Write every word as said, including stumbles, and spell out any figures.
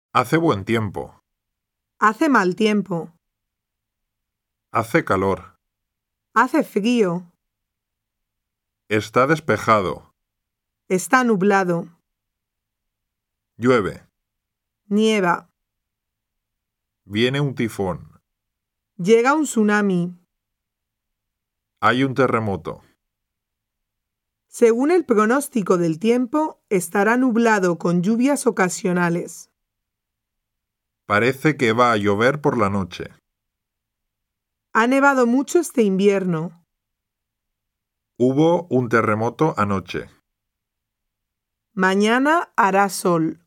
Hace buen tiempo. Hace mal tiempo. Hace calor. Hace frío. Está despejado. Está nublado. Llueve. Nieva. Viene un tifón. Llega un tsunami. Hay un terremoto. Según el pronóstico del tiempo, estará nublado con lluvias ocasionales. Parece que va a llover por la noche. Ha nevado mucho este invierno. Hubo un terremoto anoche. Mañana hará sol.